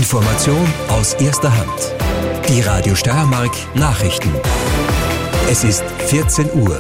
Information aus erster Hand. Die Radio Steiermark Nachrichten. Es ist 14 Uhr.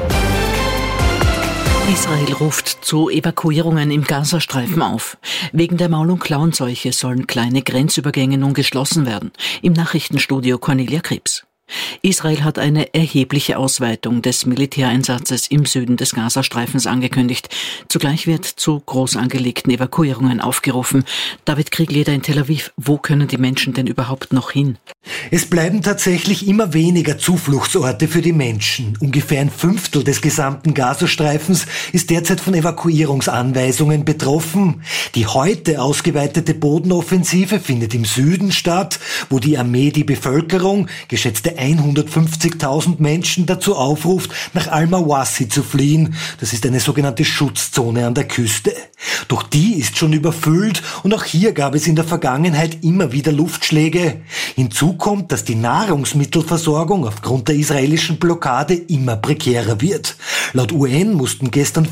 Israel ruft zu Evakuierungen im Gazastreifen auf. Wegen der Maul- und Klauenseuche sollen kleine Grenzübergänge nun geschlossen werden. Im Nachrichtenstudio Cornelia Krebs. Israel hat eine erhebliche Ausweitung des Militäreinsatzes im Süden des Gazastreifens angekündigt. Zugleich wird zu groß angelegten Evakuierungen aufgerufen. David Kriegleder in Tel Aviv, wo können die Menschen denn überhaupt noch hin? Es bleiben tatsächlich immer weniger Zufluchtsorte für die Menschen. Ungefähr ein Fünftel des gesamten Gazastreifens ist derzeit von Evakuierungsanweisungen betroffen. Die heute ausgeweitete Bodenoffensive findet im Süden statt, wo die Armee die Bevölkerung, geschätzte 150.000 Menschen, dazu aufruft, nach Al-Mawassi zu fliehen. Das ist eine sogenannte Schutzzone an der Küste. Doch die ist schon überfüllt und auch hier gab es in der Vergangenheit immer wieder Luftschläge. Hinzu kommt, dass die Nahrungsmittelversorgung aufgrund der israelischen Blockade immer prekärer wird. Laut UN mussten gestern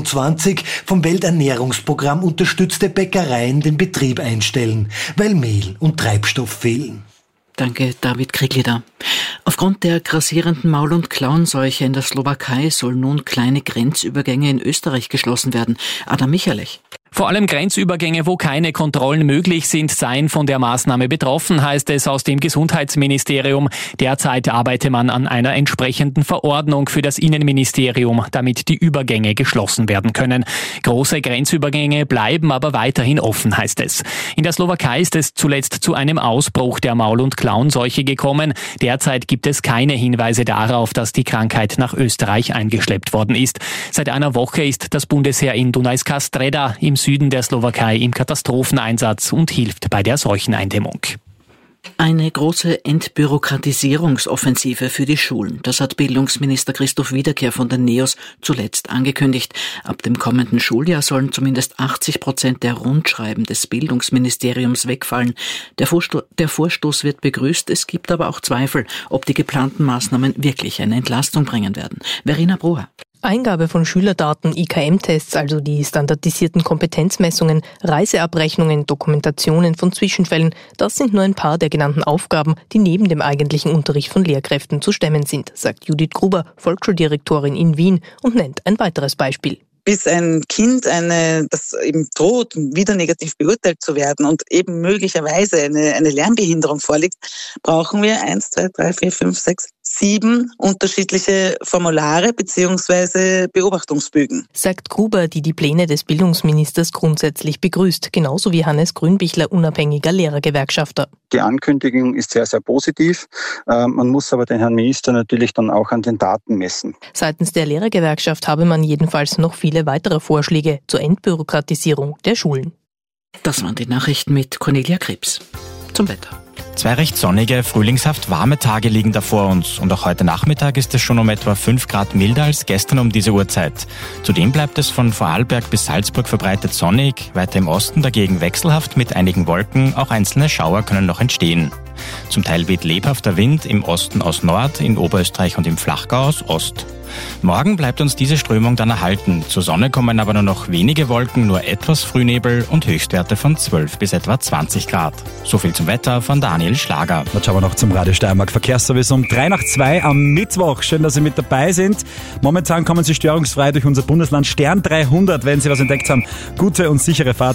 25 vom Welternährungsprogramm unterstützte Bäckereien den Betrieb einstellen, weil Mehl und Treibstoff fehlen. Danke, David Kriegleder. Aufgrund der grassierenden Maul- und Klauenseuche in der Slowakei sollen nun kleine Grenzübergänge in Österreich geschlossen werden. Adam Michalich. Vor allem Grenzübergänge, wo keine Kontrollen möglich sind, seien von der Maßnahme betroffen, heißt es aus dem Gesundheitsministerium. Derzeit arbeite man an einer entsprechenden Verordnung für das Innenministerium, damit die Übergänge geschlossen werden können. Große Grenzübergänge bleiben aber weiterhin offen, heißt es. In der Slowakei ist es zuletzt zu einem Ausbruch der Maul- und Klauenseuche gekommen. Derzeit gibt es keine Hinweise darauf, dass die Krankheit nach Österreich eingeschleppt worden ist. Seit einer Woche ist das Bundesheer in Dunajska Streda im Süden der Slowakei im Katastropheneinsatz und hilft bei der Seucheneindämmung. Eine große Entbürokratisierungsoffensive für die Schulen. Das hat Bildungsminister Christoph Wiederkehr von den NEOS zuletzt angekündigt. Ab dem kommenden Schuljahr sollen zumindest 80% der Rundschreiben des Bildungsministeriums wegfallen. Der Vorstoß wird begrüßt. Es gibt aber auch Zweifel, ob die geplanten Maßnahmen wirklich eine Entlastung bringen werden. Verena Broher. Eingabe von Schülerdaten, IKM-Tests, also die standardisierten Kompetenzmessungen, Reiseabrechnungen, Dokumentationen von Zwischenfällen, das sind nur ein paar der genannten Aufgaben, die neben dem eigentlichen Unterricht von Lehrkräften zu stemmen sind, sagt Judith Gruber, Volksschuldirektorin in Wien, und nennt ein weiteres Beispiel. Bis ein Kind das eben droht, wieder negativ beurteilt zu werden und eben möglicherweise eine Lernbehinderung vorliegt, brauchen wir 7 unterschiedliche Formulare bzw. Beobachtungsbögen. Sagt Gruber, die die Pläne des Bildungsministers grundsätzlich begrüßt, genauso wie Hannes Grünbichler, unabhängiger Lehrergewerkschafter. Die Ankündigung ist sehr, sehr positiv. Man muss aber den Herrn Minister natürlich dann auch an den Daten messen. Seitens der Lehrergewerkschaft habe man jedenfalls noch viele weitere Vorschläge zur Entbürokratisierung der Schulen. Das waren die Nachrichten mit Cornelia Krebs. Zum Wetter. 2 recht sonnige, frühlingshaft warme Tage liegen da vor uns und auch heute Nachmittag ist es schon um etwa 5 Grad milder als gestern um diese Uhrzeit. Zudem bleibt es von Vorarlberg bis Salzburg verbreitet sonnig, weiter im Osten dagegen wechselhaft mit einigen Wolken, auch einzelne Schauer können noch entstehen. Zum Teil weht lebhafter Wind im Osten aus Nord, in Oberösterreich und im Flachgau aus Ost. Morgen bleibt uns diese Strömung dann erhalten. Zur Sonne kommen aber nur noch wenige Wolken, nur etwas Frühnebel und Höchstwerte von 12 bis etwa 20 Grad. So viel zum Wetter von Daniel Schlager. Jetzt schauen wir noch zum Radio Steiermark Verkehrsservice um 2:03 am Mittwoch. Schön, dass Sie mit dabei sind. Momentan kommen Sie störungsfrei durch unser Bundesland. Stern 300, wenn Sie was entdeckt haben. Gute und sichere Fahrt.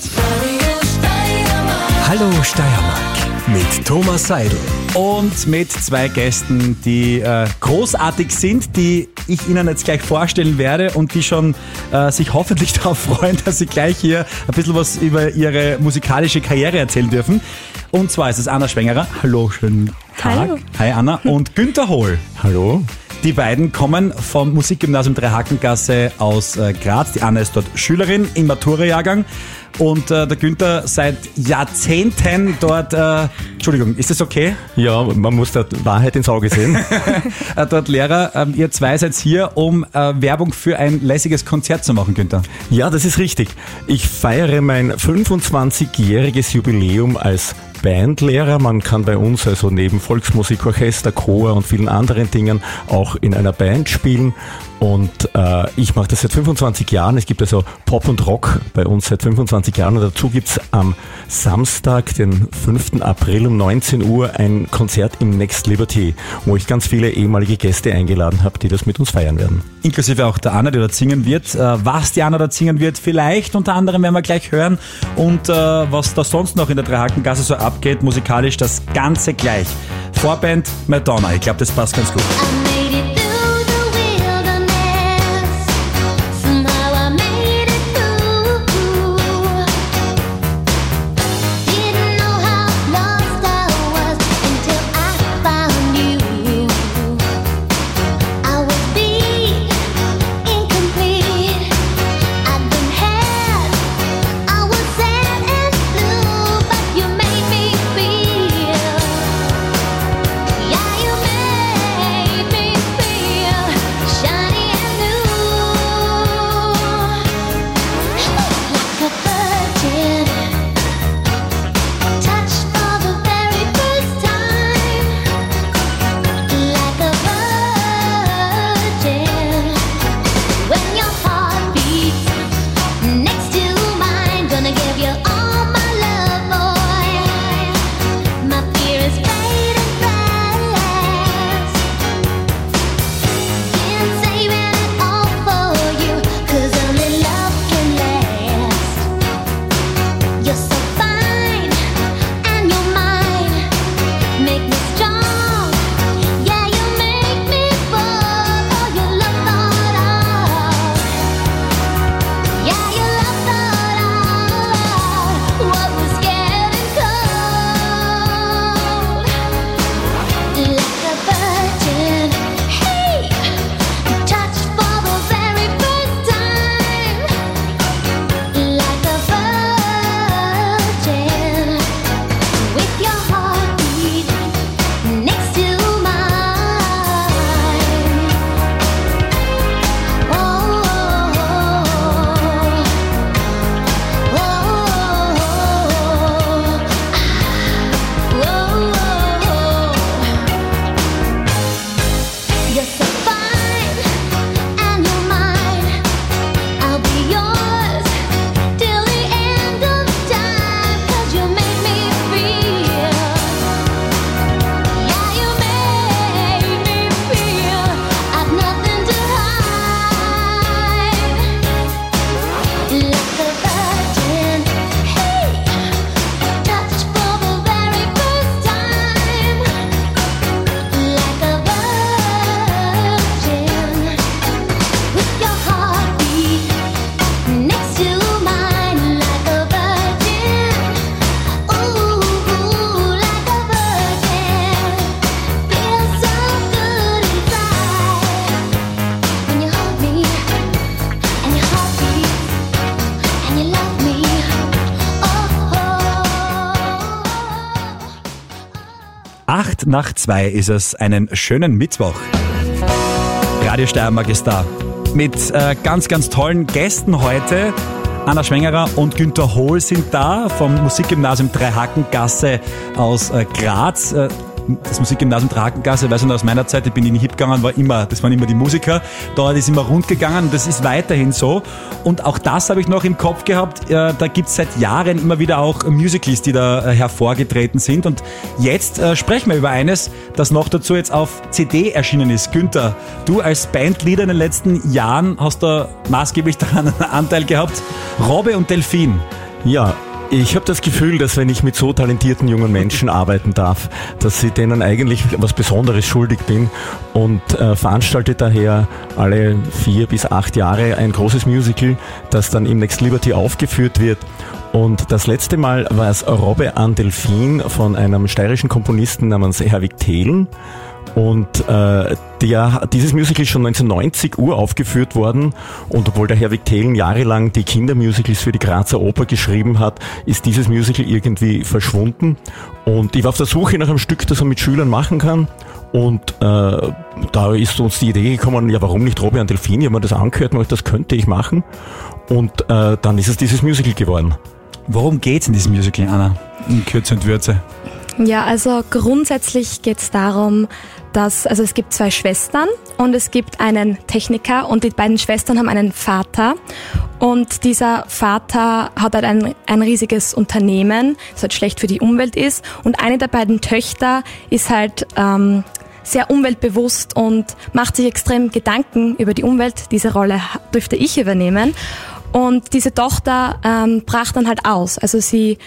Hallo Steiermark mit Thomas Seidel. Und mit 2 Gästen, die großartig sind, die ich Ihnen jetzt gleich vorstellen werde und die schon sich hoffentlich darauf freuen, dass Sie gleich hier ein bisschen was über ihre musikalische Karriere erzählen dürfen. Und zwar ist es Anna Schwengerer. Hallo, schönen Tag. Hallo. Hi Anna. Und Günther Hohl. Hallo. Die beiden kommen vom Musikgymnasium Dreihakengasse aus Graz. Die Anna ist dort Schülerin im Matura-Jahrgang. Und der Günther seit Jahrzehnten dort, Entschuldigung, ist das okay? Ja, man muss der Wahrheit ins Auge sehen. Dort Lehrer, ihr 2 seid hier, um Werbung für ein lässiges Konzert zu machen, Günther. Ja, das ist richtig. Ich feiere mein 25-jähriges Jubiläum als Bandlehrer. Man kann bei uns also neben Volksmusik, Orchester, Chor und vielen anderen Dingen auch in einer Band spielen. Und ich mache das seit 25 Jahren. Es gibt also Pop und Rock bei uns seit 25 25 Jahren. Und dazu gibt's am Samstag, den 5. April um 19 Uhr ein Konzert im Next Liberty, wo ich ganz viele ehemalige Gäste eingeladen habe, die das mit uns feiern werden. Inklusive auch der Anna, die dort singen wird. Was die Anna dort singen wird, vielleicht unter anderem werden wir gleich hören. Und was da sonst noch in der Dreihakengasse so abgeht, musikalisch das Ganze gleich. Vorband Madonna, ich glaube, das passt ganz gut. Nach 2 ist es, einen schönen Mittwoch. Radio Steiermark ist da. Mit ganz, ganz tollen Gästen heute. Anna Schwengerer und Günther Hohl sind da vom Musikgymnasium Dreihakengasse aus Graz. Das Musikgymnasium Dreihakengasse, weiß ich noch aus meiner Zeit, ich bin in die HIP gegangen, das waren immer die Musiker. Dort ist immer rund gegangen und das ist weiterhin so. Und auch das habe ich noch im Kopf gehabt. Da gibt es seit Jahren immer wieder auch Musicals, die da hervorgetreten sind. Und jetzt sprechen wir über eines, das noch dazu jetzt auf CD erschienen ist. Günther, du als Bandleader in den letzten Jahren hast da maßgeblich daran einen Anteil gehabt. Robbe und Delfin. Ja. Ich habe das Gefühl, dass wenn ich mit so talentierten jungen Menschen arbeiten darf, dass ich denen eigentlich was Besonderes schuldig bin und veranstalte daher alle 4 bis 8 Jahre ein großes Musical, das dann im Next Liberty aufgeführt wird. Und das letzte Mal war es Robbe an Delfin von einem steirischen Komponisten namens Herwig Thelen. Und dieses Musical ist schon 1990 uraufgeführt worden und obwohl der Herwig Thelen jahrelang die Kindermusicals für die Grazer Oper geschrieben hat, ist dieses Musical irgendwie verschwunden. Und ich war auf der Suche nach einem Stück, das man mit Schülern machen kann. Und da ist uns die Idee gekommen, ja warum nicht Robbe an Delfin? Ich habe mir das angehört und das könnte ich machen. Und dann ist es dieses Musical geworden. Worum geht's in diesem Musical, Anna? In Kürze und Würze. Ja, also grundsätzlich geht es darum, dass es gibt 2 Schwestern und es gibt einen Techniker und die beiden Schwestern haben einen Vater Und dieser Vater hat halt ein riesiges Unternehmen, das halt schlecht für die Umwelt ist. Und eine der beiden Töchter ist halt sehr umweltbewusst und macht sich extrem Gedanken über die Umwelt. Diese Rolle dürfte ich übernehmen. Und diese Tochter brach dann halt aus. Also sie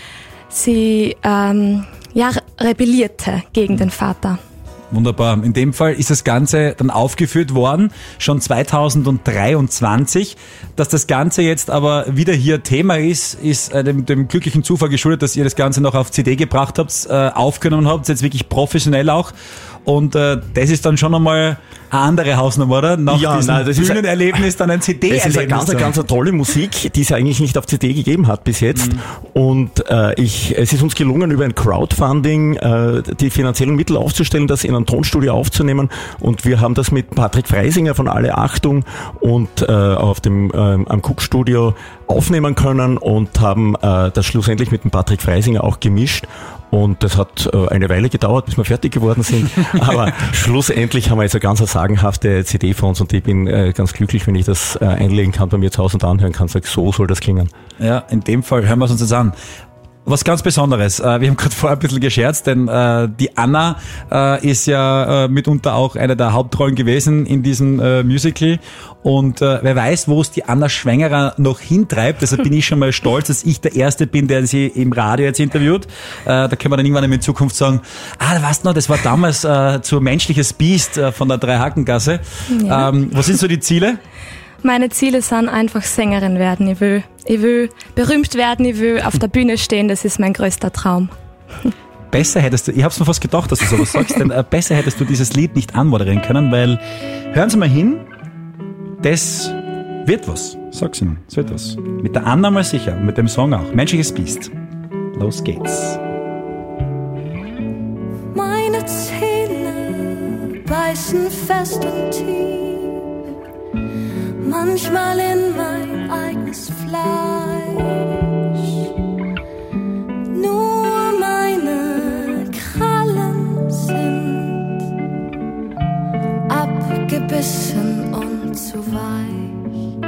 rebellierte gegen den Vater. Wunderbar. In dem Fall ist das Ganze dann aufgeführt worden, schon 2023. Dass das Ganze jetzt aber wieder hier Thema ist dem glücklichen Zufall geschuldet, dass ihr das Ganze noch auf CD gebracht habt, aufgenommen habt, jetzt wirklich professionell auch. Und das ist dann schon einmal eine andere Hausnummer, oder? Nach diesem Bühnenerlebnis dann ein CD-Erlebnis. Das ist eine ganz tolle Musik, die es eigentlich nicht auf CD gegeben hat bis jetzt. Und es ist uns gelungen, über ein Crowdfunding die finanziellen Mittel aufzustellen, das in einem Tonstudio aufzunehmen. Und wir haben das mit Patrick Freisinger von Alle Achtung und auf dem am Cook-Studio aufnehmen können und haben das schlussendlich mit dem Patrick Freisinger auch gemischt. Und das hat eine Weile gedauert, bis wir fertig geworden sind. Aber schlussendlich haben wir jetzt eine ganz sagenhafte CD von uns und ich bin ganz glücklich, wenn ich das einlegen kann bei mir zu Hause und anhören kann. Sag, so soll das klingen. Ja, in dem Fall hören wir es uns jetzt an. Was ganz Besonderes. Wir haben gerade vorher ein bisschen gescherzt, denn die Anna ist ja mitunter auch eine der Hauptrollen gewesen in diesem Musical. Und wer weiß, wo es die Anna Schwengerer noch hintreibt. Deshalb bin ich schon mal stolz, dass ich der Erste bin, der sie im Radio jetzt interviewt. Da können wir dann irgendwann in Zukunft sagen, weißt du noch, das war damals zu Menschliches Biest von der Dreihakengasse. Ja. Was sind so die Ziele? Meine Ziele sind einfach Sängerin werden. Ich will berühmt werden, ich will auf der Bühne stehen, das ist mein größter Traum. Besser hättest du, ich hab's mir fast gedacht, dass du sowas sagst, denn besser hättest du dieses Lied nicht anmoderieren können, weil, hören Sie mal hin, das wird was. Sag's Ihnen, es wird was. Mit der Anna mal sicher, mit dem Song auch. Menschliches Biest. Los geht's. Meine Zähne beißen fest und tief, manchmal in mein eigenes Fleisch. Nur meine Krallen sind abgebissen und zu weich.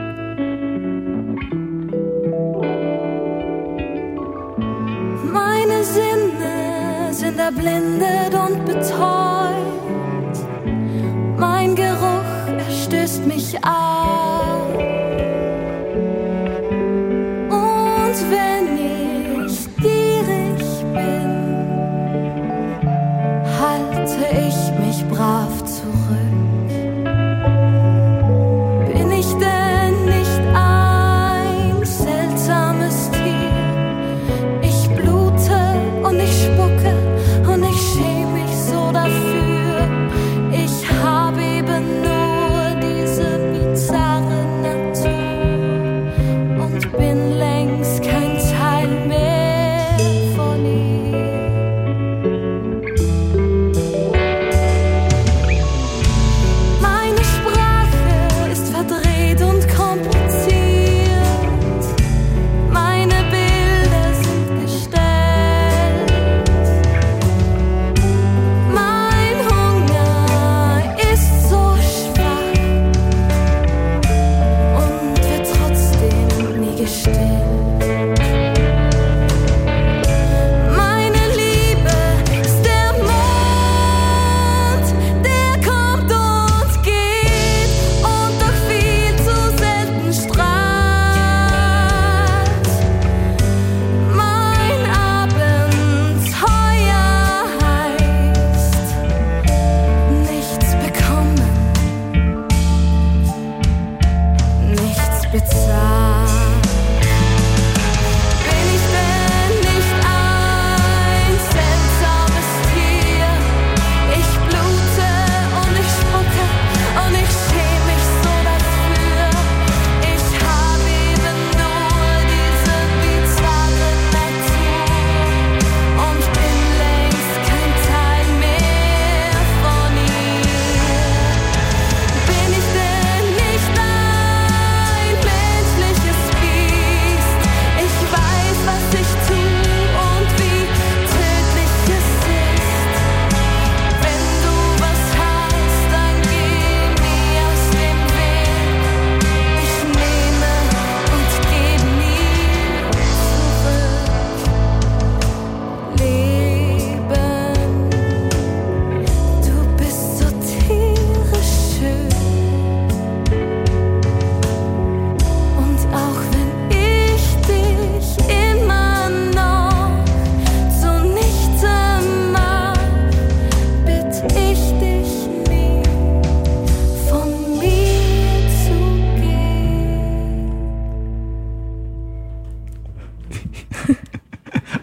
Meine Sinne sind erblindet und betäubt. Mein Geruch stößt mich an. Und wenn ich gierig bin, halte ich mich brav zurück. Bin ich denn nicht ein seltsames Tier? Ich blute und ich spucke und ich schäme mich so dafür. Ich habe eben nur diese bizarre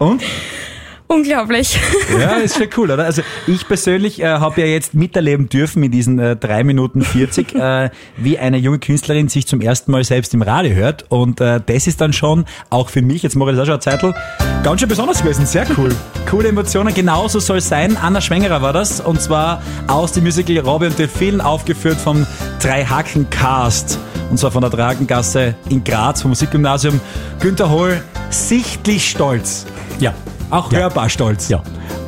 Und? Unglaublich. Ja, ist schon cool, oder? Also ich persönlich habe ja jetzt miterleben dürfen in diesen 3 Minuten 40, wie eine junge Künstlerin sich zum ersten Mal selbst im Radio hört. Und das ist dann schon, auch für mich, jetzt mache ich das auch schon eine Zeitl, ganz schön besonders gewesen. Sehr cool. Coole Emotionen, genauso soll es sein. Anna Schwengerer war das. Und zwar aus dem Musical Robbe und Delfin, aufgeführt vom Dreihaken-Cast. Und zwar von der Dreihakengasse in Graz, vom Musikgymnasium. Günther Hohl, sichtlich stolz. Ja. Auch hörbar stolz. Ja.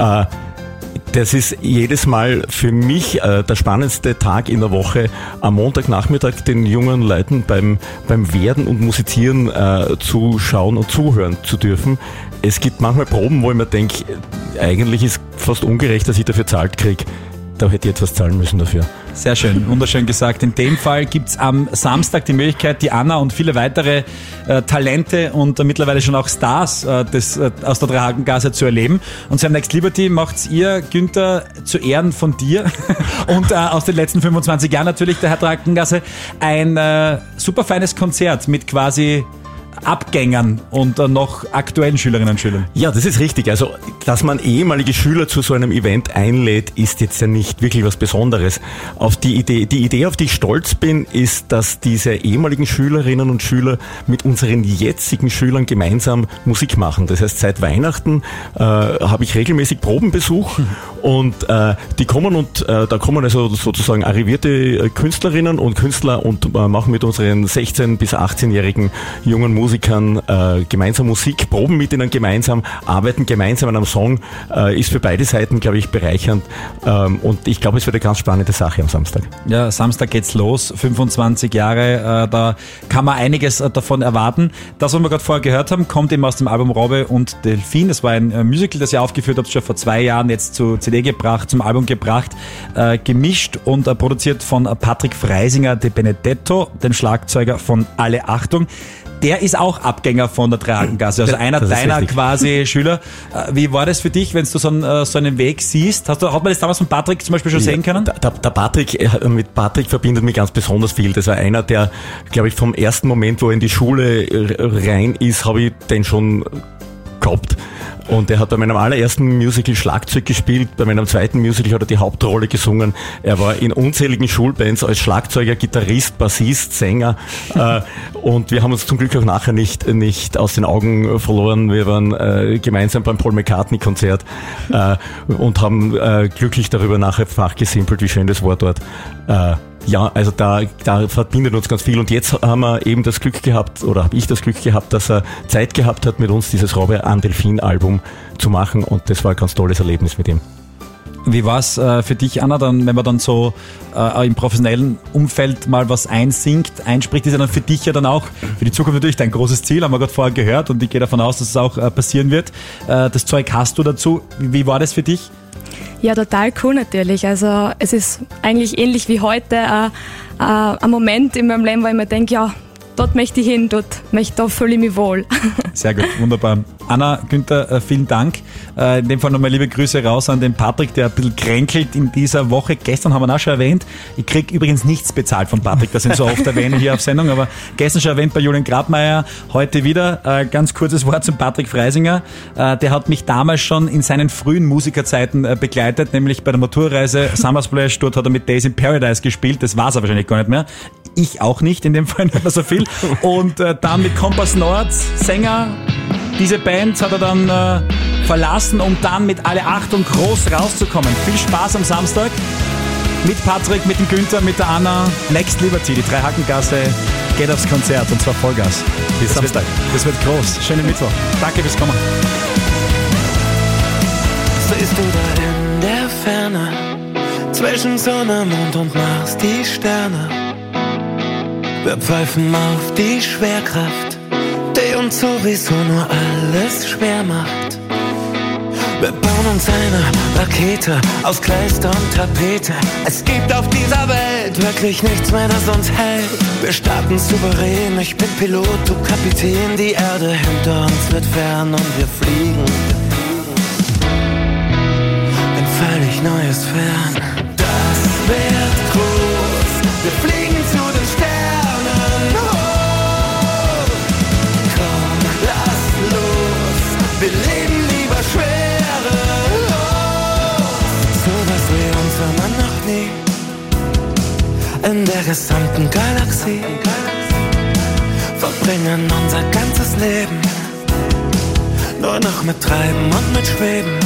Das ist jedes Mal für mich der spannendste Tag in der Woche, am Montagnachmittag den jungen Leuten beim Werden und Musizieren zuschauen und zuhören zu dürfen. Es gibt manchmal Proben, wo ich mir denke, eigentlich ist fast ungerecht, dass ich dafür zahlt kriege. Da hätte ich etwas zahlen müssen dafür. Sehr schön, wunderschön gesagt. In dem Fall gibt's am Samstag die Möglichkeit, die Anna und viele weitere Talente und mittlerweile schon auch Stars aus der Dreihakengasse zu erleben. Und Sam Next Liberty macht's ihr, Günther, zu Ehren von dir und aus den letzten 25 Jahren natürlich der Dreihakengasse ein super feines Konzert mit quasi Abgängern und noch aktuellen Schülerinnen und Schülern. Ja, das ist richtig. Also, dass man ehemalige Schüler zu so einem Event einlädt, ist jetzt ja nicht wirklich was Besonderes. Die Idee, auf die ich stolz bin, ist, dass diese ehemaligen Schülerinnen und Schüler mit unseren jetzigen Schülern gemeinsam Musik machen. Das heißt, seit Weihnachten habe ich regelmäßig Probenbesuch und die kommen und da kommen also sozusagen arrivierte Künstlerinnen und Künstler und machen mit unseren 16- bis 18-jährigen jungen Musikern gemeinsam Musik, proben mit ihnen gemeinsam, arbeiten gemeinsam an einem Song, ist für beide Seiten, glaube ich, bereichernd und ich glaube, es wird eine ganz spannende Sache am Samstag. Ja, Samstag geht's los, 25 Jahre, da kann man einiges davon erwarten. Das, was wir gerade vorher gehört haben, kommt eben aus dem Album Robbe und Delfin. Das war ein Musical, das ihr aufgeführt habt, schon vor 2 Jahren, jetzt zu CD gebracht, zum Album gebracht, gemischt und produziert von Patrick Freisinger de Benedetto, dem Schlagzeuger von Alle Achtung. Der ist auch Abgänger von der Dreihakengasse, also einer deiner quasi Schüler. Wie war das für dich, wenn du so einen Weg siehst? Hat man das damals von Patrick zum Beispiel schon sehen können? Mit Patrick verbindet mich ganz besonders viel. Das war einer, der, glaube ich, vom ersten Moment, wo er in die Schule rein ist, habe ich den schon gehabt. Und er hat bei meinem allerersten Musical Schlagzeug gespielt, bei meinem zweiten Musical hat er die Hauptrolle gesungen. Er war in unzähligen Schulbands als Schlagzeuger, Gitarrist, Bassist, Sänger und wir haben uns zum Glück auch nachher nicht aus den Augen verloren. Wir waren gemeinsam beim Paul McCartney-Konzert und haben glücklich darüber nachher fachgesimpelt, wie schön das war dort. Ja, also da verbindet uns ganz viel und jetzt haben wir eben das Glück gehabt, oder habe ich das Glück gehabt, dass er Zeit gehabt hat, mit uns dieses Robbe an Delfin Album zu machen und das war ein ganz tolles Erlebnis mit ihm. Wie war es für dich, Anna, dann, wenn man dann so im professionellen Umfeld mal was einspricht, ist ja dann für dich ja dann auch für die Zukunft natürlich dein großes Ziel, haben wir gerade vorher gehört und ich gehe davon aus, dass es auch passieren wird. Das Zeug hast du dazu. Wie war das für dich? Ja, total cool natürlich. Also es ist eigentlich ähnlich wie heute ein Moment in meinem Leben, wo ich mir denke, ja, dort möchte ich hin, da fühle ich mich wohl. Sehr gut, wunderbar. Anna, Günther, vielen Dank. In dem Fall nochmal liebe Grüße raus an den Patrick, der ein bisschen kränkelt in dieser Woche. Gestern haben wir ihn auch schon erwähnt. Ich kriege übrigens nichts bezahlt von Patrick, das sind so oft erwähne hier auf Sendung, aber gestern schon erwähnt bei Julian Grabmeier, heute wieder. Ganz kurzes Wort zum Patrick Freisinger. Der hat mich damals schon in seinen frühen Musikerzeiten begleitet, nämlich bei der Maturreise Summer Splash. Dort hat er mit Days in Paradise gespielt, das war es wahrscheinlich gar nicht mehr. Ich auch nicht, in dem Fall nicht mehr so viel. Und dann mit Kompass Nord, Sänger. Diese Band hat er dann verlassen, um dann mit Alle Achtung groß rauszukommen. Viel Spaß am Samstag mit Patrick, mit dem Günther, mit der Anna. Next Liberty, die Dreihakengasse geht aufs Konzert und zwar Vollgas. Bis Samstag. Das wird groß. Schönen Mittwoch. Danke fürs Kommen. Siehst du da in der Ferne zwischen Sonne, Mond und Mars die Sterne? Wir pfeifen auf die Schwerkraft, die uns sowieso nur alles schwer macht. Wir bauen uns eine Rakete aus Kleister und Tapete. Es gibt auf dieser Welt wirklich nichts mehr, das uns hält. Wir starten souverän, ich bin Pilot, du Kapitän. Die Erde hinter uns wird fern und wir fliegen. Ein völlig neues Fern. Das wird groß, wir fliegen zu den Sternen. Oh, komm, lass los, wir leben in der gesamten Galaxie, verbringen unser ganzes Leben nur noch mit Treiben und mit Schweben.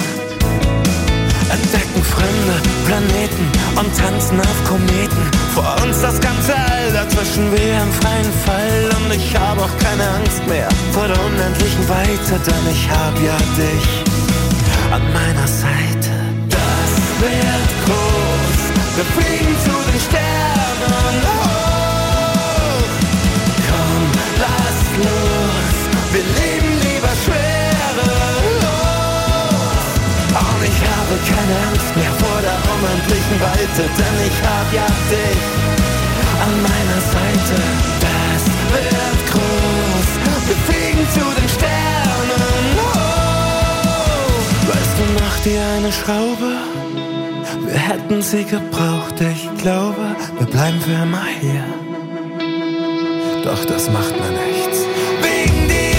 Entdecken fremde Planeten und tanzen auf Kometen. Vor uns das ganze All, dazwischen wie im freien Fall. Und ich habe auch keine Angst mehr vor der unendlichen Weite, denn ich hab ja dich an meiner Seite. Das wird groß, wir fliegen zu den Sternen hoch. Komm, lass los, wir leben lieber schwerelos. Und ich habe keine Angst mehr vor der unendlichen Weite, denn ich hab ja dich an meiner Seite. Das wird groß, wir fliegen zu den Sternen hoch. Weißt du noch die eine Schraube? Wir hätten sie gebraucht, ich glaube, wir bleiben für immer hier. Doch das macht mir nichts. Wegen dir.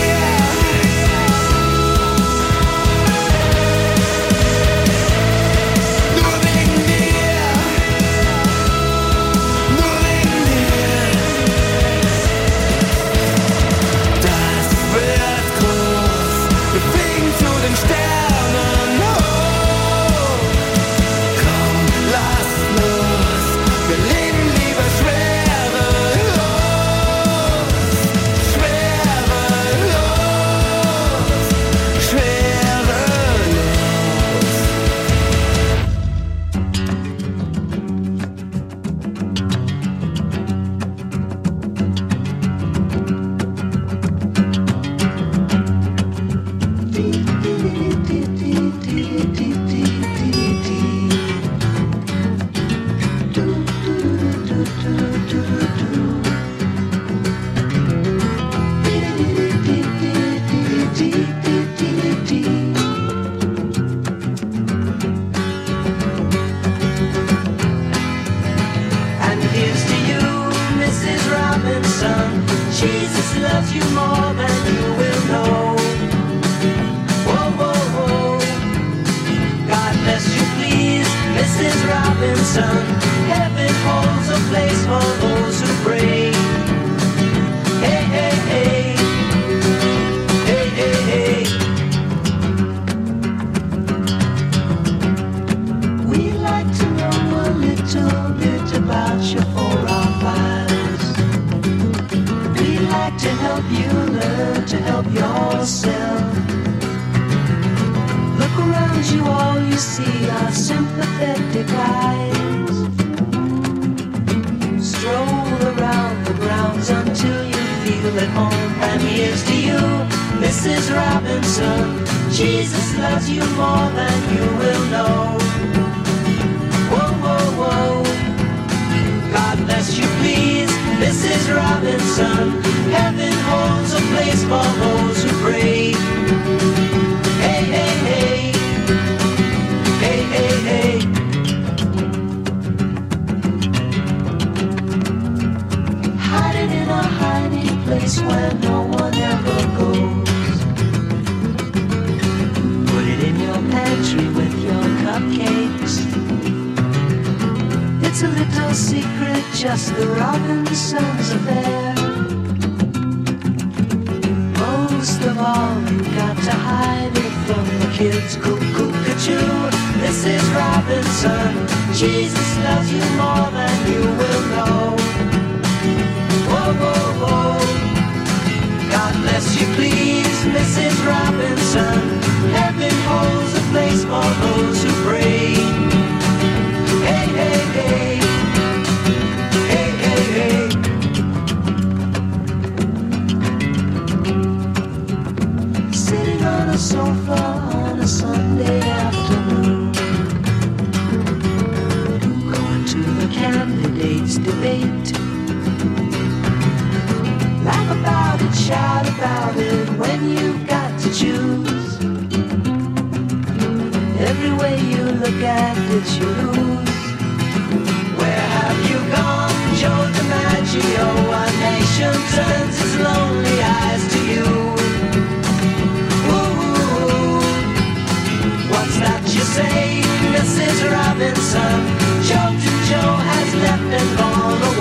Say, Mrs. Robinson, Joe has left and gone away.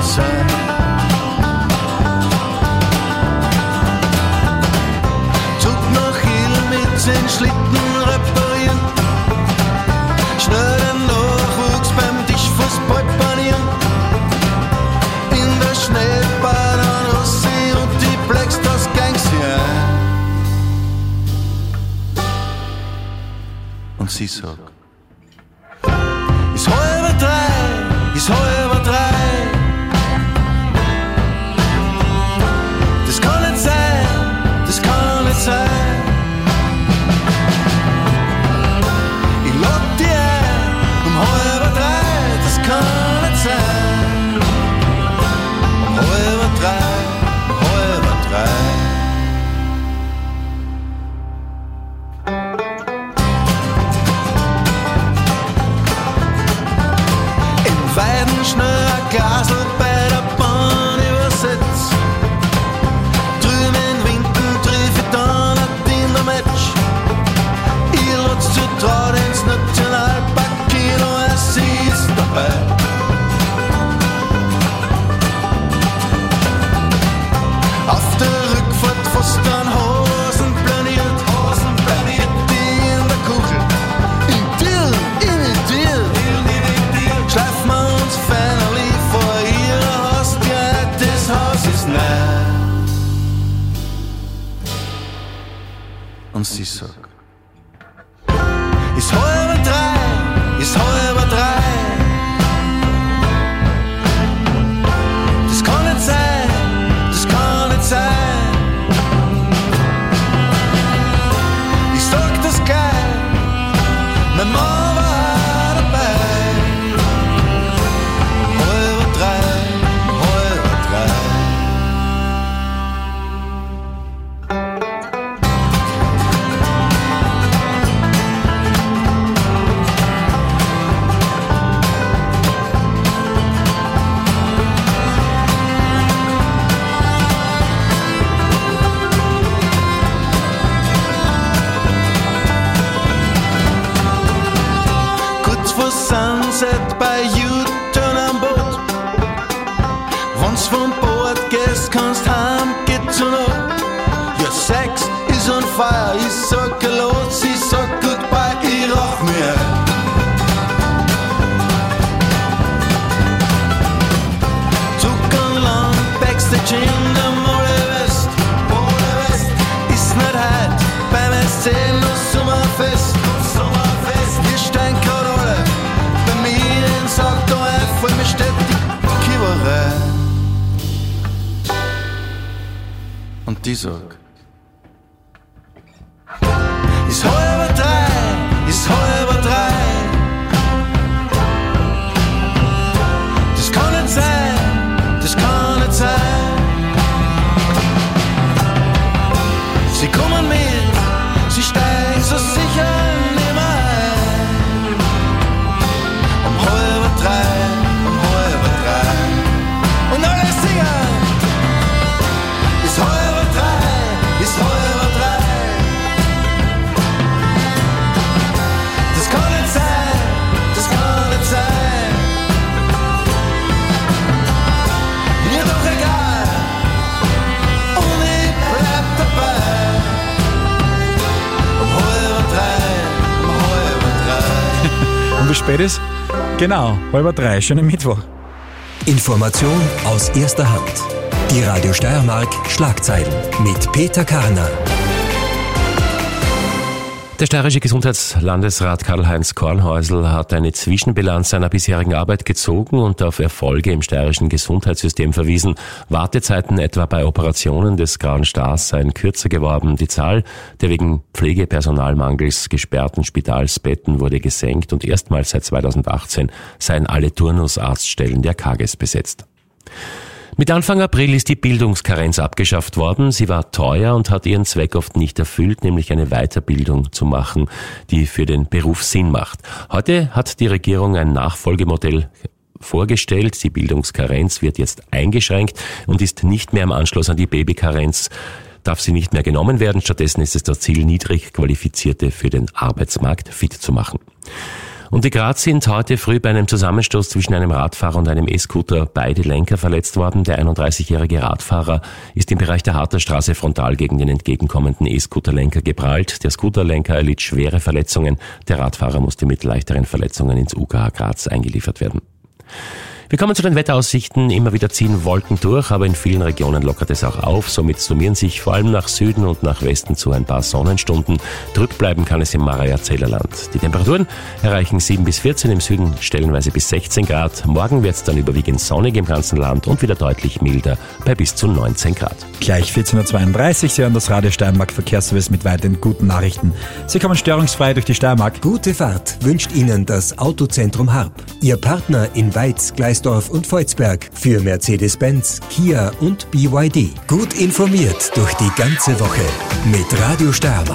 sein. Zug nach Hill mit 10 Schlitten reparieren, schnell den Nachwuchs beim Tischfußball panieren, in der Schneebahn an Rossi und die Blackstars Gangs hier ein. Und sie sagt, ist halb drei, ist halb drei. Das kann nicht sein, das kann nicht sein. Ich lad dir ein, halb drei, das kann nicht sein. Halb drei, halb drei. Weiden schnell ein Glasl bei der Bahn übersetzt. Drüben in Winken triff ich dann ein Tinder-Match. Ich lot's zu traut ins Nationalpark-Kino, sie ist dabei. Auf der Rückfahrt fast an Hosen planiert, die in der Kuchel. In Dill, schleifen wir uns finally vor ihr Haus, ja, das Haus ist neu. Und sie sagt, ist halb drei, ist halb drei. Das kann nicht sein, das kann nicht sein. Ich sag das gleich, mein Mann war dabei. Halb drei, halb drei. Kurz vor Sunset bei U-Turn am Boot. Wenn's vom Bord gehst, kannst heim, geht zur Not. Ja, Sex ist on fire, ich sag Hallo, sie sagt Goodbye, ich rauch mir ein. Zug an Land, Backstage in der Mole West. Ist nicht heut, beim SC nur Sommerfest. Wir stehen grad alle bei mir ins Auto ein, vor mir steht die Kiewerei. Und die sagt, ist halb drei, ist halb drei. Das kann nicht sein, das kann nicht sein. Sie kommen mit, sie steigen so sicher nimmer ein. Um halb drei, um halb drei. Und alle singen, ist halb drei, ist halb drei. Das kann nicht sein, das kann nicht sein. Mir doch egal, und ich bleib dabei. Um halb drei. Und wie spät ist? Genau, 2:30, schönen Mittwoch. Information aus erster Hand. Die Radio Steiermark Schlagzeilen mit Peter Karner. Der steirische Gesundheitslandesrat Karl-Heinz Kornhäusl hat eine Zwischenbilanz seiner bisherigen Arbeit gezogen und auf Erfolge im steirischen Gesundheitssystem verwiesen. Wartezeiten etwa bei Operationen des Grauen Stars seien kürzer geworden. Die Zahl der wegen Pflegepersonalmangels gesperrten Spitalsbetten wurde gesenkt und erstmals seit 2018 seien alle Turnusarztstellen der KGS besetzt. Mit Anfang April ist die Bildungskarenz abgeschafft worden. Sie war teuer und hat ihren Zweck oft nicht erfüllt, nämlich eine Weiterbildung zu machen, die für den Beruf Sinn macht. Heute hat die Regierung ein Nachfolgemodell vorgestellt. Die Bildungskarenz wird jetzt eingeschränkt und ist nicht mehr im Anschluss an die Babykarenz. Darf sie nicht mehr genommen werden. Stattdessen ist es das Ziel, niedrig Qualifizierte für den Arbeitsmarkt fit zu machen. Und in Graz sind heute früh bei einem Zusammenstoß zwischen einem Radfahrer und einem E-Scooter beide Lenker verletzt worden. Der 31-jährige Radfahrer ist im Bereich der Harterstraße frontal gegen den entgegenkommenden E-Scooter-Lenker geprallt. Der Scooterlenker erlitt schwere Verletzungen. Der Radfahrer musste mit leichteren Verletzungen ins UKH Graz eingeliefert werden. Wir kommen zu den Wetteraussichten. Immer wieder ziehen Wolken durch, aber in vielen Regionen lockert es auch auf. Somit summieren sich vor allem nach Süden und nach Westen zu ein paar Sonnenstunden. Drückt bleiben kann es im Maraja-Zählerland. Die Temperaturen erreichen 7 bis 14, im Süden stellenweise bis 16 Grad. Morgen wird es dann überwiegend sonnig im ganzen Land und wieder deutlich milder bei bis zu 19 Grad. Gleich 14.32 Uhr, Sie hören das Radio Steiermark Verkehrsservice mit weiteren guten Nachrichten. Sie kommen störungsfrei durch die Steiermark. Gute Fahrt wünscht Ihnen das Autozentrum Harp. Ihr Partner in Weiz, Gleisdorf und Volzberg für Mercedes-Benz, Kia und BYD. Gut informiert durch die ganze Woche mit Radio Steiermark.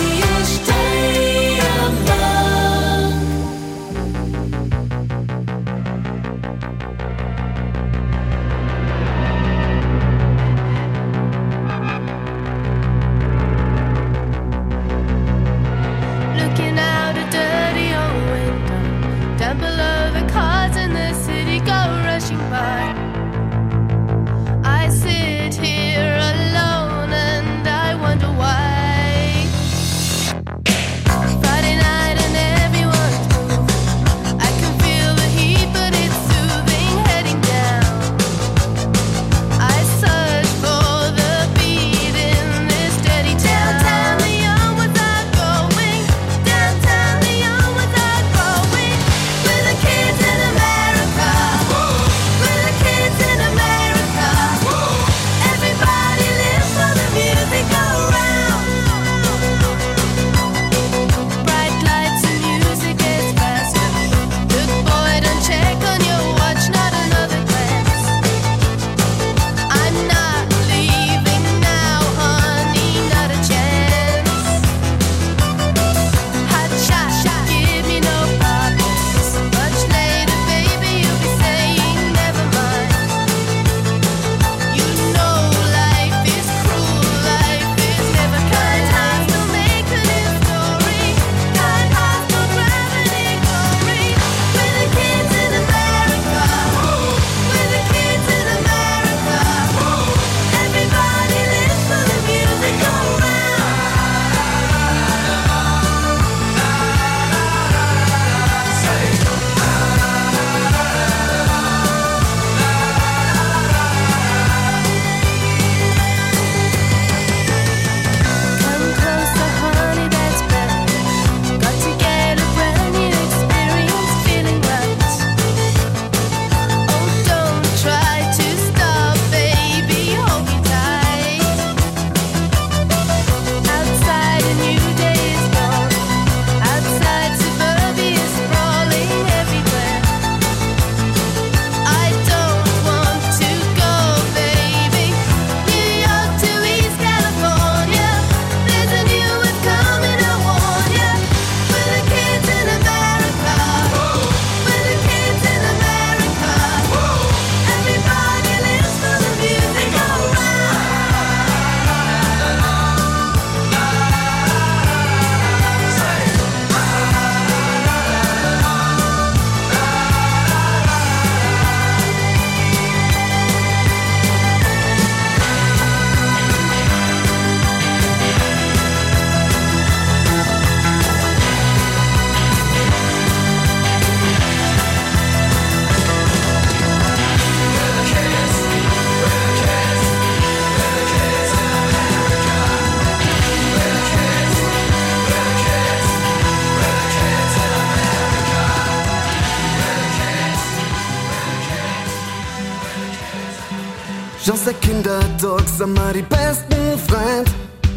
Schon seit Kindertag sind wir die besten Freunde.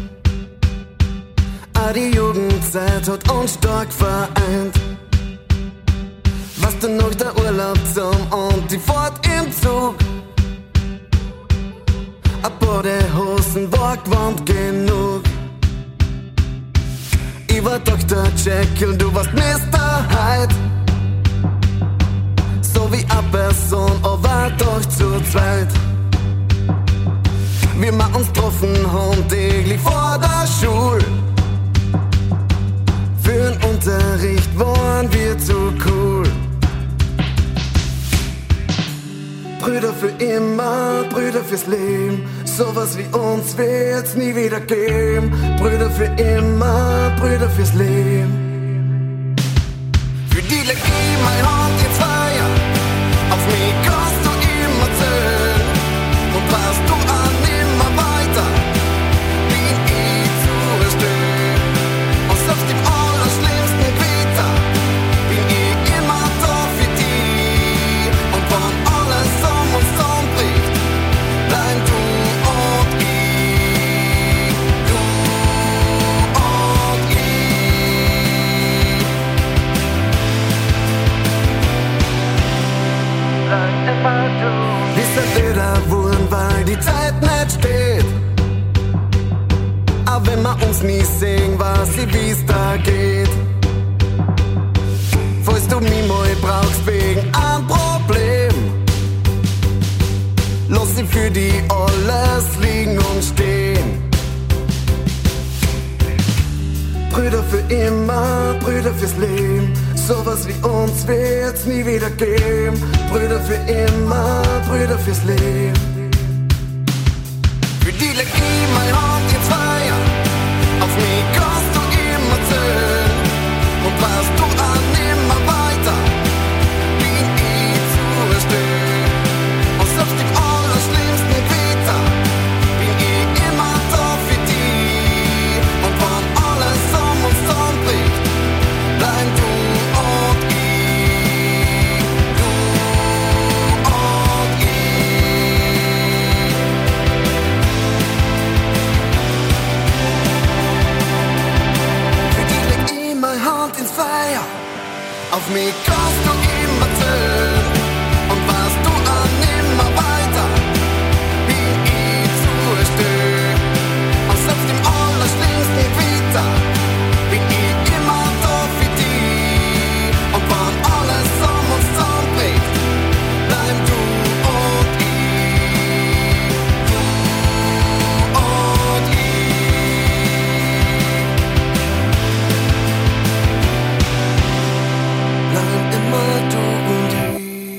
Auch die Jugendzeit hat uns stark vereint. Was du noch der Urlaub zum und die Fahrt im Zug. Ein paar der Hosen war gewandt genug. Ich war Dr. Jekyll, du warst Mr. Hyde. So wie eine Person, aber doch zu zweit. Wir machen uns getroffen haben täglich vor der Schule. Für den Unterricht waren wir zu immer, Brüder fürs Leben. Sowas wie uns wird's nie wieder geben. Brüder für immer, Brüder fürs Leben. Für die leg ich mein Hand jetzt feier. Auf mich kannst du immer zählen. Und passt du an immer weiter, bin ich zu stehen. Und selbst im allerschlimmsten Wetter bin ich immer da für dich. Und wenn alles um uns zusammenbricht, bleib du und ich. Du und ich. Bleib immer du. Bis er wieder wurden, weil die Zeit nicht steht. Aber wenn wir uns nie sehen, weiß ich, wie's da geht. Falls du mich mal brauchst wegen ein Problem, lass ich für die alles liegen und stehen. Brüder für immer, Brüder fürs Leben. Sowas wie uns wird's nie wieder geben. Brüder für immer, Brüder fürs Leben. Für die leg ich mein Hand jetzt feier. Auf mich kannst du immer zählen. Und passt du an immer weiter, bin ich zu stehen. Und selbst im allerschlimmsten Wetter bin ich immer da für dich. Und wenn alles um uns zusammenbricht, bleib du und ich. Du und ich. Für dich leg ich meine Hand ins Feuer. Auf mich kannst du immer zählen. Und was du an immer weiter, bin ich zu stehen. Und selbst im allerschlimmsten Wetter bin ich immer da für dich. Und wenn alles um uns zusammenbricht, bleib du und ich. Du und ich. Bleib immer du und ich.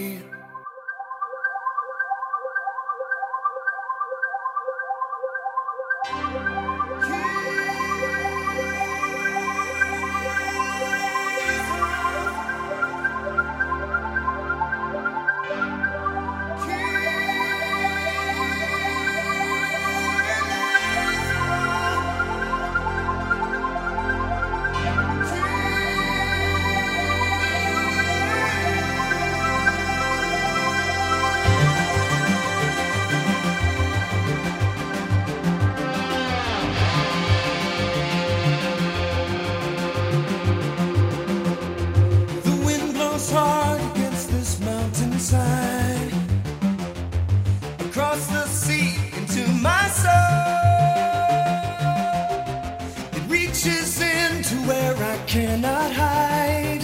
The wind blows hard against this mountainside, across the sea into my soul. It reaches into where I cannot hide,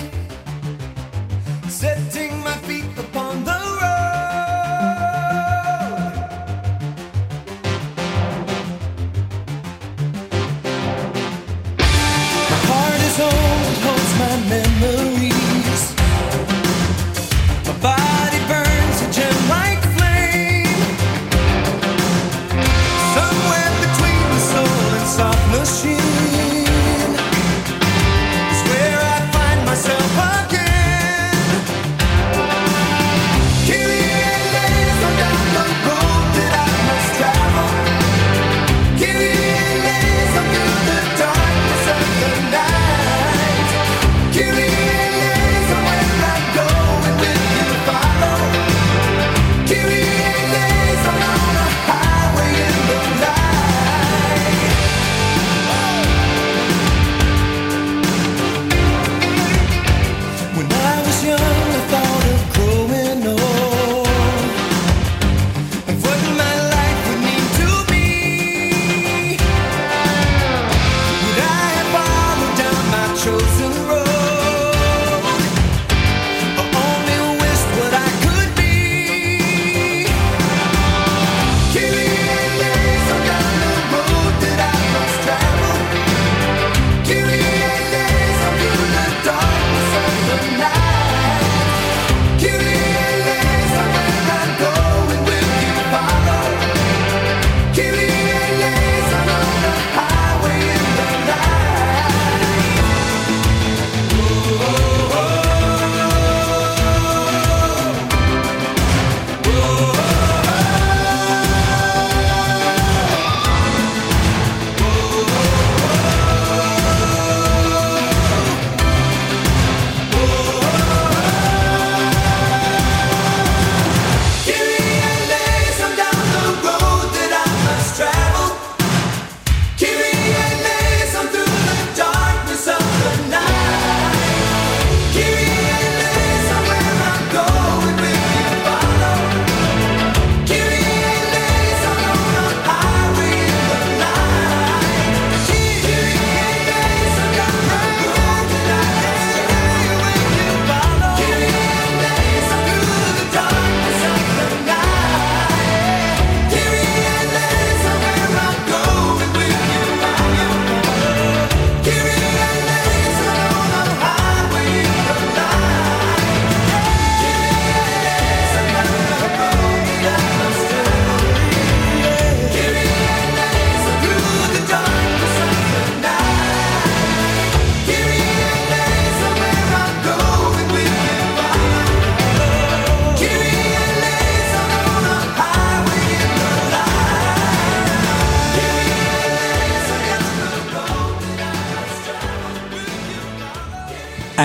setting my feet upon the road. My heart is old, holds my memories. My body burns a gem-like flame. Somewhere between the soul and soft machine is where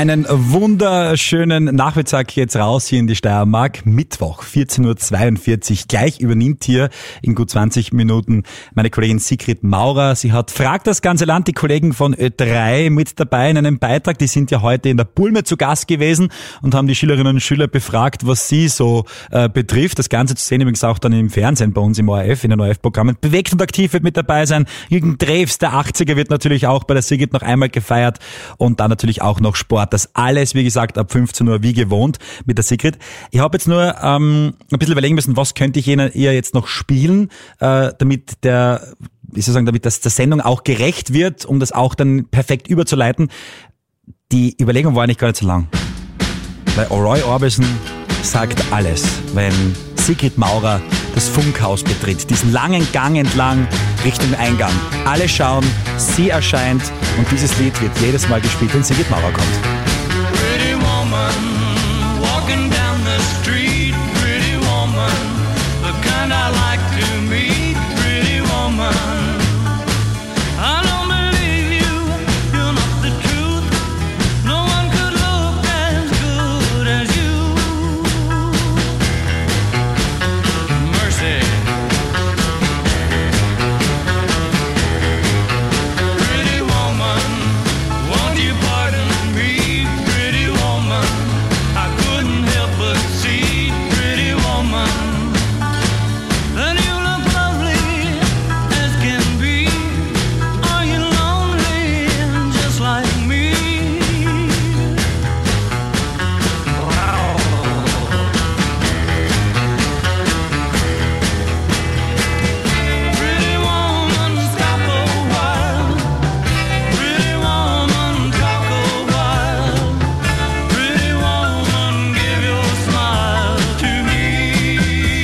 Einen wunderschönen Nachmittag jetzt raus hier in die Steiermark. Mittwoch, 14.42 Uhr. Gleich übernimmt hier in gut 20 Minuten meine Kollegin Sigrid Maurer. Sie hat Fragt das ganze Land, die Kollegen von Ö3 mit dabei in einem Beitrag. Die sind ja heute in der Bulme zu Gast gewesen und haben die Schülerinnen und Schüler befragt, was sie so betrifft. Das Ganze zu sehen übrigens auch dann im Fernsehen bei uns im ORF, in den ORF-Programmen. Bewegt und aktiv wird mit dabei sein. Jürgen Drews, der 80er, wird natürlich auch bei der Sigrid noch einmal gefeiert. Und dann natürlich auch noch Sport. Das alles, wie gesagt, ab 15 Uhr wie gewohnt mit der Sigrid. Ich habe jetzt nur ein bisschen überlegen müssen, was könnte ich ihr jetzt noch spielen, damit der Sendung auch gerecht wird, um das auch dann perfekt überzuleiten. Die Überlegung war nicht gar nicht so lang. Weil Roy Orbison sagt alles, wenn Sigrid Maurer das Funkhaus betritt, diesen langen Gang entlang Richtung Eingang. Alle schauen, sie erscheint und dieses Lied wird jedes Mal gespielt, wenn Sigrid Maurer kommt. Pretty woman, walking down the street, pretty woman, the kind I like to meet, pretty woman. I don't believe you, you're not the truth, no one could look as good as you. Mercy. Pretty woman, won't you pardon me, pretty woman, I couldn't help but see, pretty woman, that you look lovely as can be. Are you lonely just like me? Pretty woman, stop a while. Pretty woman, talk a while. Pretty woman, give your smile to me.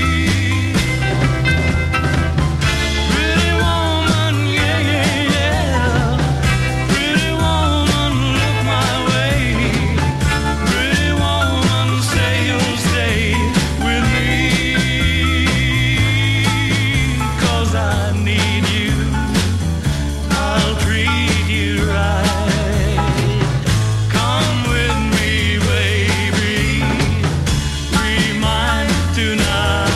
Pretty woman, yeah, yeah, yeah. Pretty woman, look my way. Pretty woman, say you'll stay with me. 'Cause I need you, I'll treat you right. Come with me, baby, be mine tonight.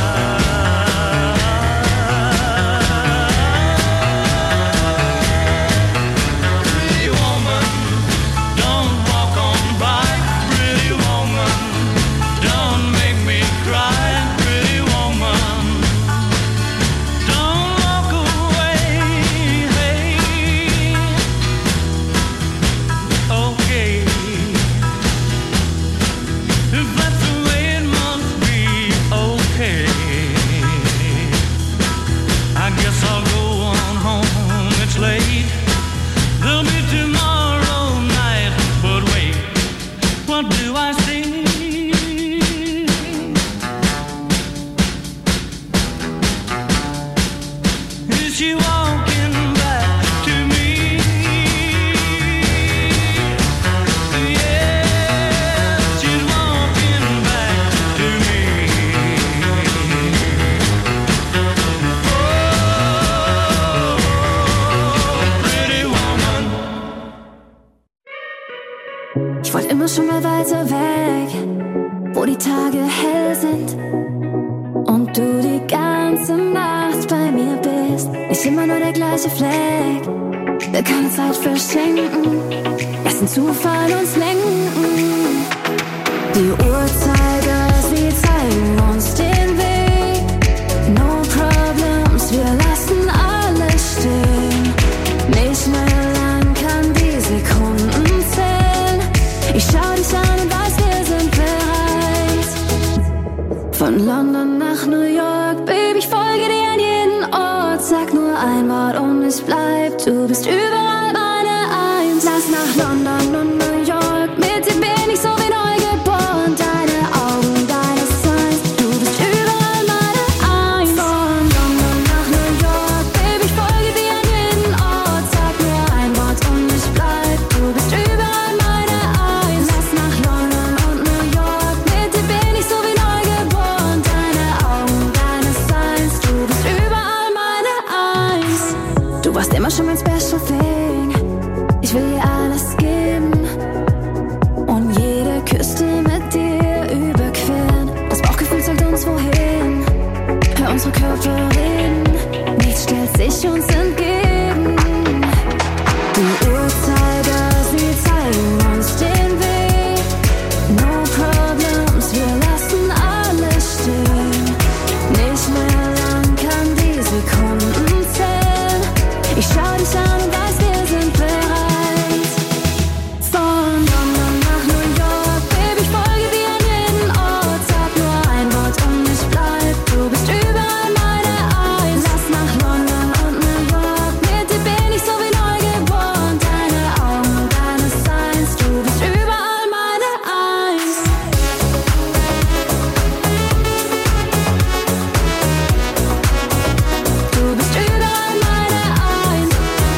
Pretty woman, don't walk on by. Pretty woman, don't make me cry. Pretty woman, don't walk away. Hey, okay, if that's the way it must be, okay. I guess I'll go on home, it's late. There'll be tomorrow night, but wait, what do I see? Is she walking back to me? Yeah, she's walking back to me. Pretty woman. Ich wollte immer schon mal weiter weg, wo die Tage hell sind und du die ganze Nacht bei mir bist. Nicht immer nur der gleiche Fleck, will keine Zeit verschenken, lass den Zufall uns lenken. Die Uhrzeiger, sie zeigen uns den Weg. No problems, wir lassen alles stehen. Nicht mehr lang kann die Sekunden zählen. Ich schau dich an und weiß, wir sind bereit. Von London nach New York, Baby, ich folge dir an jeden Ort. Sag nur ein Wort und ich bleib, du bist überall meine Eins. Lass nach London und New York, mit dir bin ich so wie neugeboren. Deine Augen, deine Signs, du bist überall meine Eins. Von London nach New York, Baby, ich folge dir an jeden Ort. Sag nur ein Wort und ich bleib, du bist überall meine Eins. Lass nach London und New York, mit dir bin ich so wie neugeboren. Deine Augen, deine Signs, du bist überall meine Eins. Du warst immer schon mein Special Thing, ich will dir alles geben. Körper reden, nichts stellt sich uns entgegen. Die Uhrzeiger, sie zeigen uns den Weg. No problems, wir lassen alles stehen. Nicht mehr lang kann die Sekunden zählen. Ich schau dich an und weiß, wir sind bereit. Von London nach New York, Baby, ich folge dir an jeden Ort. Sag nur ein Wort und ich bleib. Du bist überall meine Eins. Lass nach London und New York. Mit dir bin ich so wie neu geboren. Deine Augen und deine Signs. Du bist überall meine Eins. Du bist überall meine Eins.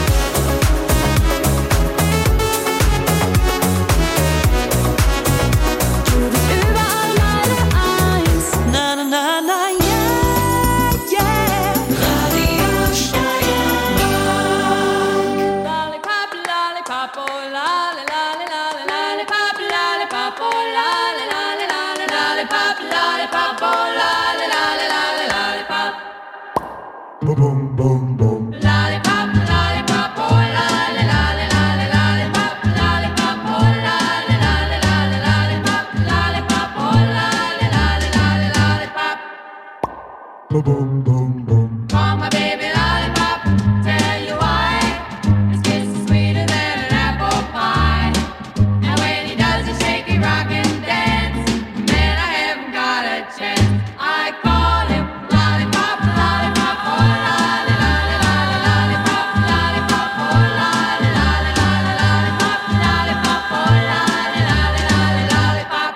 Du bist überall meine Eins. Na na na na, yeah, yeah. Radio Steiermark. Lollipop, lollipop, oh lolli, lolli, lolli, lollipop, lollipop, oh lolli, lolli, lolli, lollipop, lollipop, oh lolli, lolli, lolli, lollipop. Lollipop, lollipop, oh lolli, lolli, lolli, lollipop, lollipop, oh lolli, lolli, lolli, lollipop, lollipop, oh lolli, lolli, lolli, lollipop. Call my baby lollipop, tell you why. His kiss is sweeter than an apple pie. And when he does a shaky rock and dance, man, I haven't got a chance. I call him lollipop, lollipop, oh lolli, lolli, lolli, lollipop, lollipop, oh lolli, lolli, lolli, lollipop, lollipop, oh lolli, lolli, lolli, lollipop.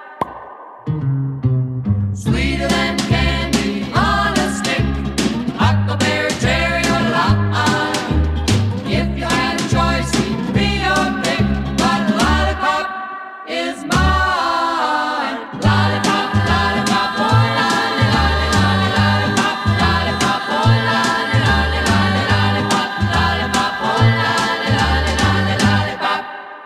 Sweeter than candy on a stick, huckleberry, cherry, or lime. If you had a choice, he'd be your pick, but lollipop is mine. Lollipop, lollipop, oh lolli, lolli, lolli, lollipop, lollipop, oh lolli, lolli, lolli, lollipop, lollipop, oh lolli, lolli, lolli, lollipop.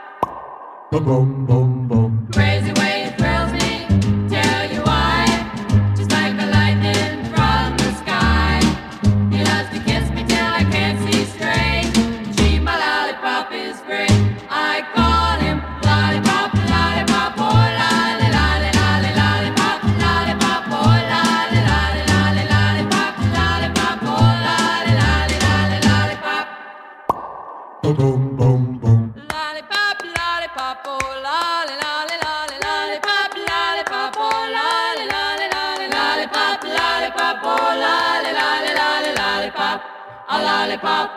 Crazy way it thrills me, tell you why. Just like the lightning from the sky. He loves to kiss me till I can't see straight. Gee, my lollipop is great. I call him lollipop, lollipop, oh lolli, lolli, lolli, lollipop, lollipop, oh lolli, lolli, lolli, lollipop, lollipop, oh lolli, lolli, lolli, lollipop. Lollipop, lollipop, oh lolli, lolli, lolli, lollipop, lollipop, oh lolli, lolli, lolli, lollipop, lollipop, oh lolli, lolli, lolli, lollipop, a lollipop.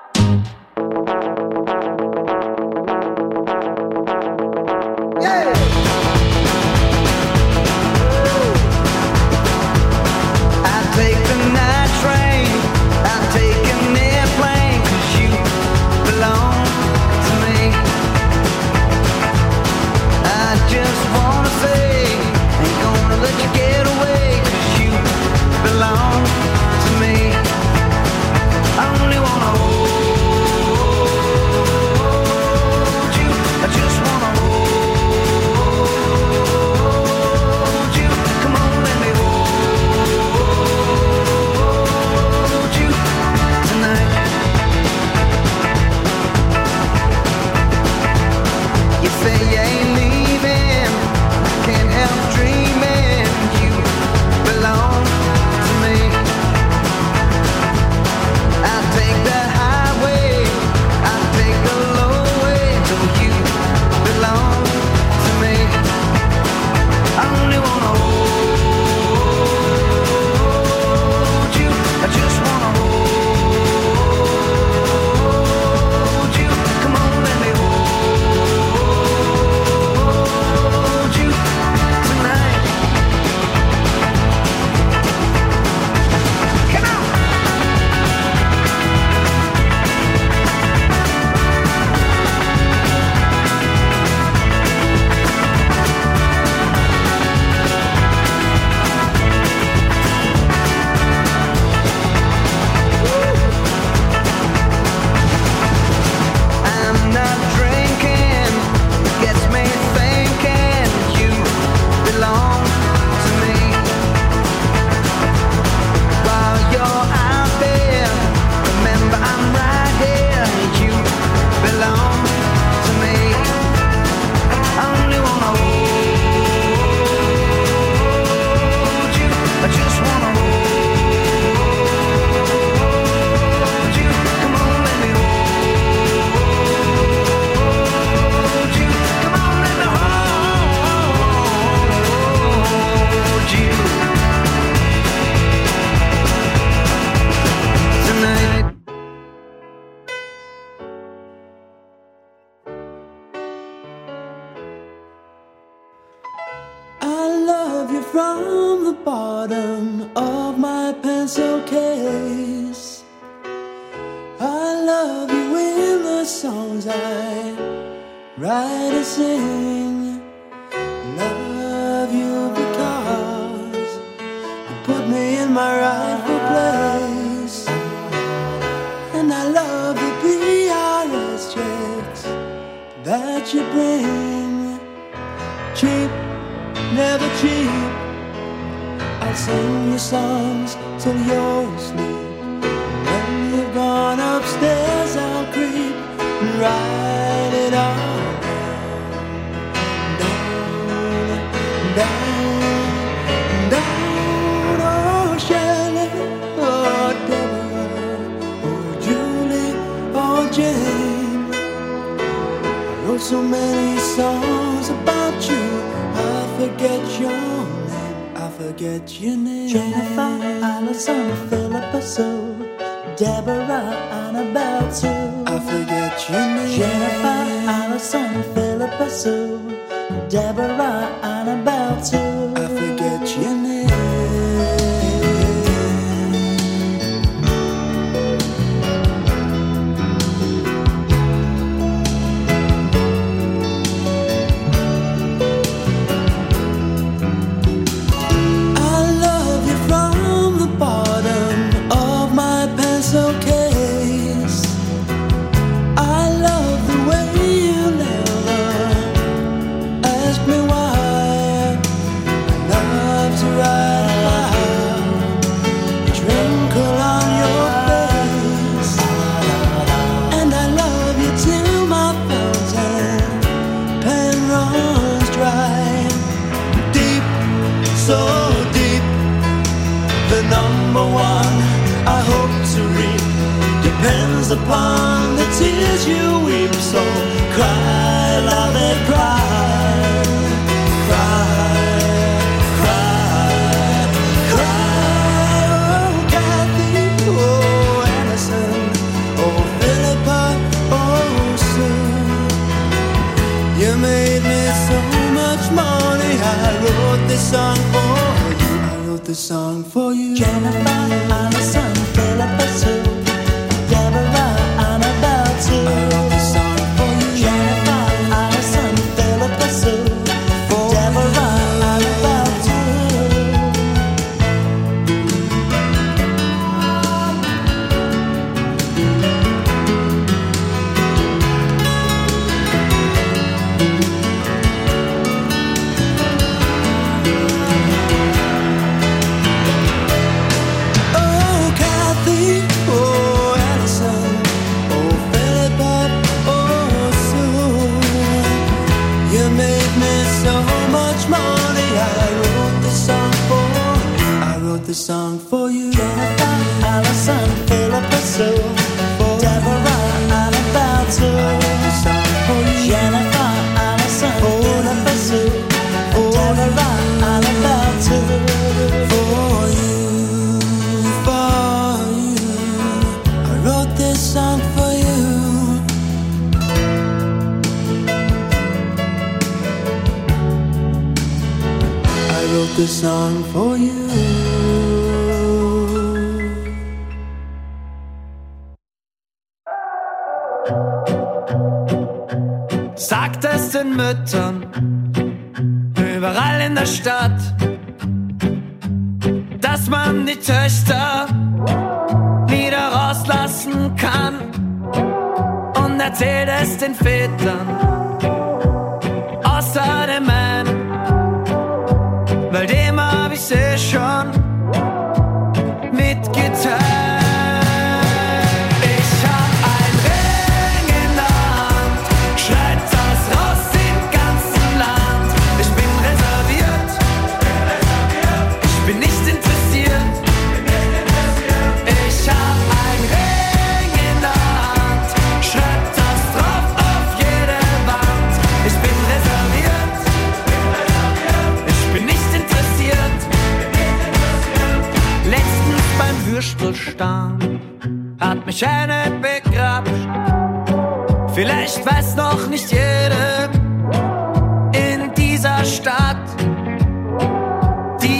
I take the night train, I take an airplane, 'cause you belong to me. I just wanna say, ain't gonna let you get away, 'cause you belong to me. I only wanna hold from the bottom of my pencil case. I love you in the songs I write and sing. Love you because you put me in my rightful place. And I love the PRS checks that you bring. Cheap, never cheap. I'll sing your songs till you're asleep. When you've gone upstairs, I'll creep and write it all down, down, down. Oh, Shelley, oh, Deborah, oh, Julie, oh, Jane. I wrote so many songs about you, I forget your name, I forget your name. Jennifer, Allison, Philippa Sue, Deborah, Annabelle Sue. I forget your name. Jennifer, Allison, Philippa Sue, Deborah, Annabelle Sue. I forget your name. Upon the tears you weep, so cry, love it, cry, cry, cry, cry. Oh, Kathy, oh, Anderson, oh, Philippa, oh, Sue. You made me so much money. I wrote this song for you. I wrote this song for you. Jennifer, Allison, Philippa, Sue. I wrote this song for you. Jennifer, Allison, Philippa Sue, Deborah, Annabelle Oh, Kathy, oh, Allison, the song for you. Jennifer, Allison, Philippa Sue, Deborah, Annabelle Sue. The song for you. Jennifer, Allison, Philippa Sue, Deborah, Annabelle Sue. For you, for you, I wrote this song for you. I wrote this song for you. Sagt es den Müttern überall in der Stadt, dass man die Töchter wieder rauslassen kann, und erzählt es den Vätern außer dem Mann, weil dem hab ich's schon mitgeteilt. Stand, hat mich eine begrapscht. Vielleicht weiß noch nicht jeder in dieser Stadt, die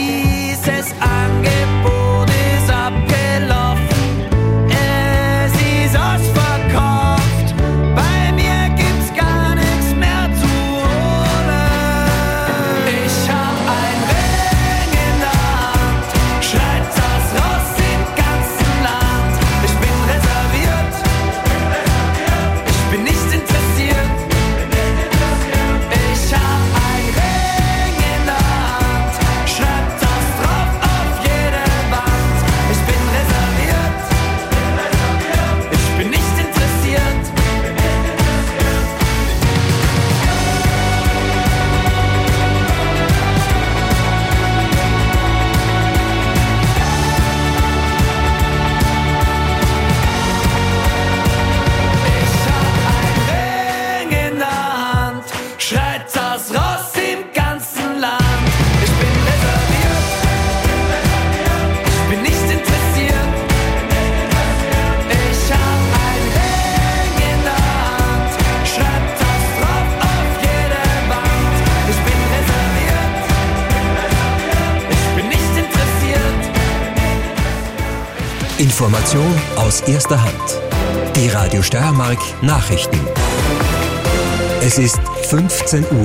Information aus erster Hand. Die Radio Steiermark Nachrichten. Es ist 15 Uhr.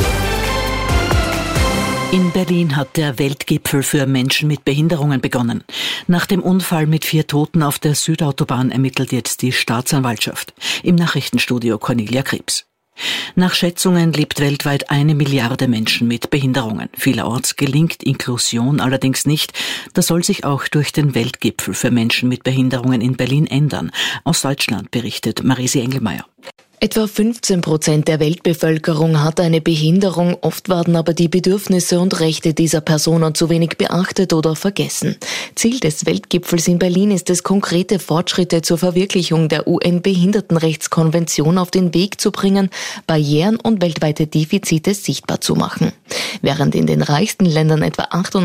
In Berlin hat der Weltgipfel für Menschen mit Behinderungen begonnen. Nach dem Unfall mit 4 Toten auf der Südautobahn ermittelt jetzt die Staatsanwaltschaft. Im Nachrichtenstudio Cornelia Krebs. Nach Schätzungen lebt weltweit 1 Milliarde Menschen mit Behinderungen. Vielerorts gelingt Inklusion allerdings nicht. Das soll sich auch durch den Weltgipfel für Menschen mit Behinderungen in Berlin ändern. Aus Deutschland berichtet Marisi Engelmeier. Etwa 15% der Weltbevölkerung hat eine Behinderung, oft werden aber die Bedürfnisse und Rechte dieser Personen zu wenig beachtet oder vergessen. Ziel des Weltgipfels in Berlin ist es, konkrete Fortschritte zur Verwirklichung der UN-Behindertenrechtskonvention auf den Weg zu bringen, Barrieren und weltweite Defizite sichtbar zu machen. Während in den reichsten Ländern etwa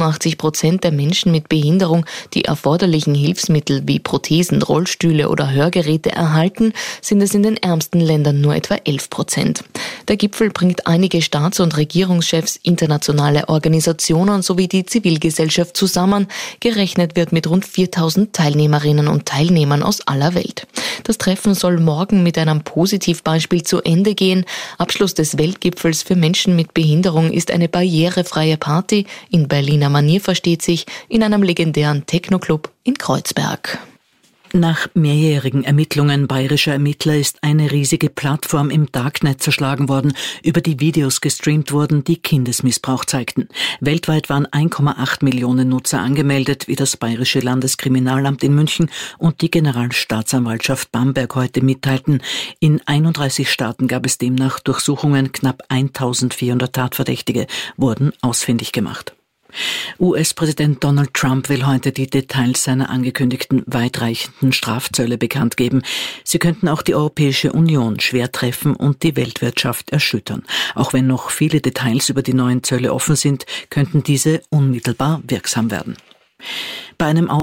88% der Menschen mit Behinderung die erforderlichen Hilfsmittel wie Prothesen, Rollstühle oder Hörgeräte erhalten, sind es in den ärmsten Ländern nur etwa 11%. Der Gipfel bringt einige Staats- und Regierungschefs, internationale Organisationen sowie die Zivilgesellschaft zusammen. Gerechnet wird mit rund 4000 Teilnehmerinnen und Teilnehmern aus aller Welt. Das Treffen soll morgen mit einem Positivbeispiel zu Ende gehen. Abschluss des Weltgipfels für Menschen mit Behinderung ist eine barrierefreie Party, in Berliner Manier versteht sich, in einem legendären Techno-Club in Kreuzberg. Nach mehrjährigen Ermittlungen bayerischer Ermittler ist eine riesige Plattform im Darknet zerschlagen worden, über die Videos gestreamt wurden, die Kindesmissbrauch zeigten. Weltweit waren 1,8 Millionen Nutzer angemeldet, wie das Bayerische Landeskriminalamt in München und die Generalstaatsanwaltschaft Bamberg heute mitteilten. In 31 Staaten gab es demnach Durchsuchungen, knapp 1400 Tatverdächtige wurden ausfindig gemacht. US-Präsident Donald Trump will heute die Details seiner angekündigten weitreichenden Strafzölle bekannt geben. Sie könnten auch die Europäische Union schwer treffen und die Weltwirtschaft erschüttern. Auch wenn noch viele Details über die neuen Zölle offen sind, könnten diese unmittelbar wirksam werden. Bei einem